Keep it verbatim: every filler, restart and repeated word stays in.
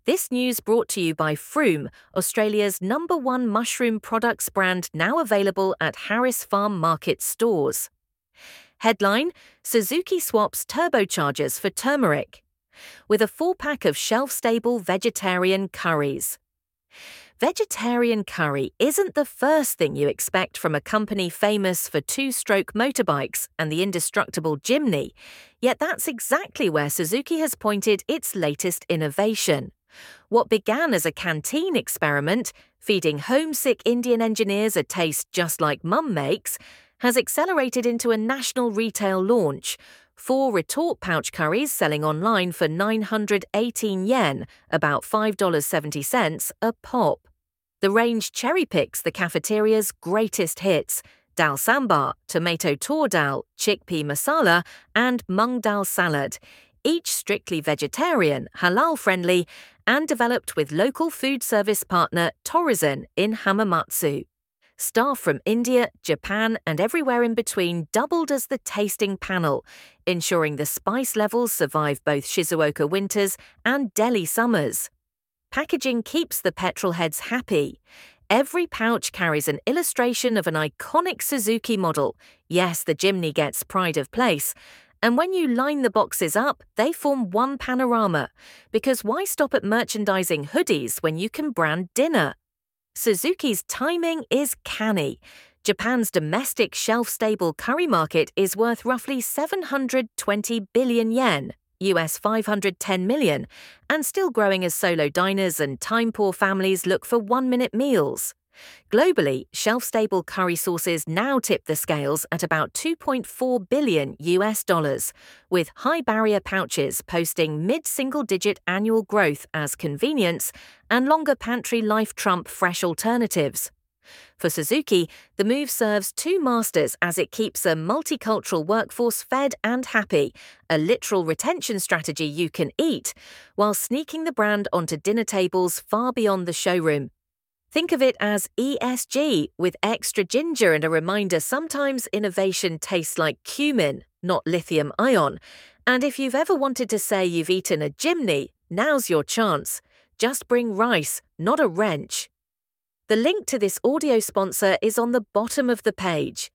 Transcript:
This news brought to you by Froome, Australia's number one mushroom products brand, now available at Harris Farm Market stores. Headline: Suzuki swaps turbochargers for turmeric. With a four-pack of shelf-stable vegetarian curries. Vegetarian curry isn't the first thing you expect from a company famous for two-stroke motorbikes and the indestructible Jimny, yet that's exactly where Suzuki has pointed its latest innovation. What began as a canteen experiment, feeding homesick Indian engineers a taste just like Mum makes, has accelerated into a national retail launch. Four retort pouch curries selling online for nine hundred eighteen yen, about five dollars and seventy cents, a pop. The range cherry-picks the cafeteria's greatest hits: dal sambar, tomato tor dal, chickpea masala, and mung dal salad, each strictly vegetarian, halal-friendly, and developed with local food service partner Torizen in Hamamatsu. Staff from India, Japan, and everywhere in between doubled as the tasting panel, ensuring the spice levels survive both Shizuoka winters and Delhi summers. Packaging keeps the petrol heads happy. Every pouch carries an illustration of an iconic Suzuki model. Yes, the Jimny gets pride of place. And when you line the boxes up, they form one panorama. Because why stop at merchandising hoodies when you can brand dinner? Suzuki's timing is canny. Japan's domestic shelf-stable curry market is worth roughly seven hundred twenty billion yen, U S five hundred ten million, and still growing as solo diners and time-poor families look for one-minute meals. Globally, shelf-stable curry sauces now tip the scales at about two point four billion U S dollars, with high-barrier pouches posting mid-single-digit annual growth as convenience and longer pantry life trump fresh alternatives. For Suzuki, the move serves two masters as it keeps a multicultural workforce fed and happy, a literal retention strategy you can eat, while sneaking the brand onto dinner tables far beyond the showroom. Think of it as E S G, with extra ginger and a reminder sometimes innovation tastes like cumin, not lithium ion. And if you've ever wanted to say you've eaten a Jimny, now's your chance. Just bring rice, not a wrench. The link to this audio sponsor is on the bottom of the page.